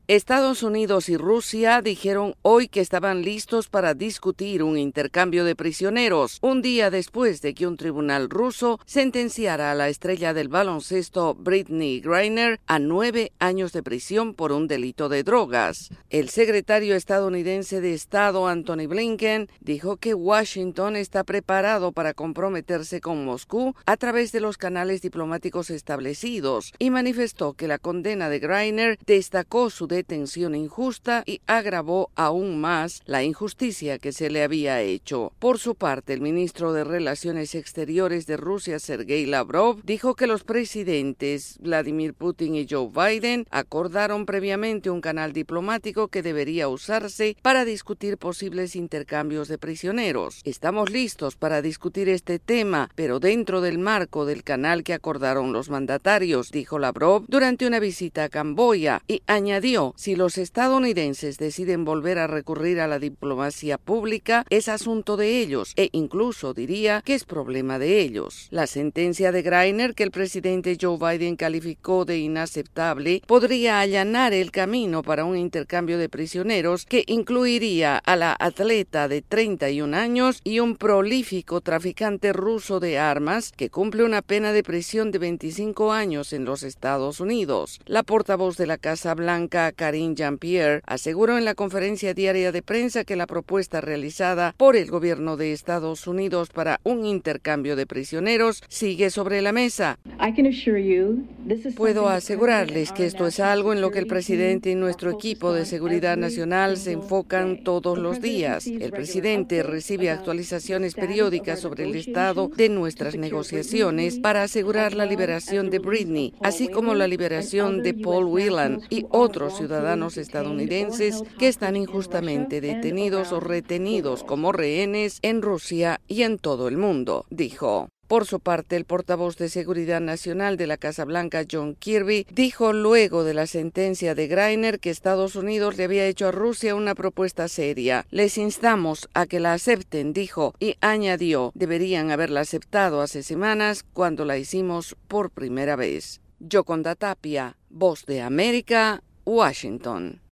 Estados Unidos y Rusia dijeron hoy que estaban listos para discutir un intercambio de prisioneros, un día después de que un tribunal ruso sentenciara a la estrella del baloncesto Brittney Griner a 9 años de prisión por un delito de drogas. El secretario estadounidense de Estado, Antony Blinken, dijo que Washington está preparado para comprometerse con Moscú a través de los canales diplomáticos establecidos y manifestó que la condena de Griner destacó su detención injusta y agravó aún más la injusticia que se le había hecho. Por su parte, el ministro de Relaciones Exteriores de Rusia, Sergei Lavrov, dijo que los presidentes Vladimir Putin y Joe Biden acordaron previamente un canal diplomático que debería usarse para discutir posibles intercambios de prisioneros. Estamos listos para discutir este tema, pero dentro del marco del canal que acordaron los mandatarios, dijo Lavrov durante una visita a Camboya, y añadió: si los estadounidenses deciden volver a recurrir a la diplomacia pública, es asunto de ellos, e incluso diría que es problema de ellos. La sentencia de Griner, que el presidente Joe Biden calificó de inaceptable, podría allanar el camino para un intercambio de prisioneros que incluiría a la atleta de 31 años y un prolífico traficante ruso de armas que cumple una pena de prisión de 25 años en los Estados Unidos. La portavoz de la Casa Blanca, Karine Jean-Pierre, aseguró en la conferencia diaria de prensa que la propuesta realizada por el gobierno de Estados Unidos para un intercambio de prisioneros sigue sobre la mesa. Puedo asegurarles que esto es algo en lo que el presidente y nuestro equipo de seguridad nacional se enfocan todos los días. El presidente recibe actualizaciones periódicas sobre el estado de nuestras negociaciones para asegurar la liberación de Brittney, así como la liberación de Paul Whelan y otros ciudadanos estadounidenses que están injustamente detenidos o retenidos como rehenes en Rusia y en todo el mundo, dijo. Por su parte, el portavoz de Seguridad Nacional de la Casa Blanca, John Kirby, dijo luego de la sentencia de Griner que Estados Unidos le había hecho a Rusia una propuesta seria. Les instamos a que la acepten, dijo, y añadió, deberían haberla aceptado hace semanas cuando la hicimos por primera vez. Yoconda Tapia, Voz de América, Washington.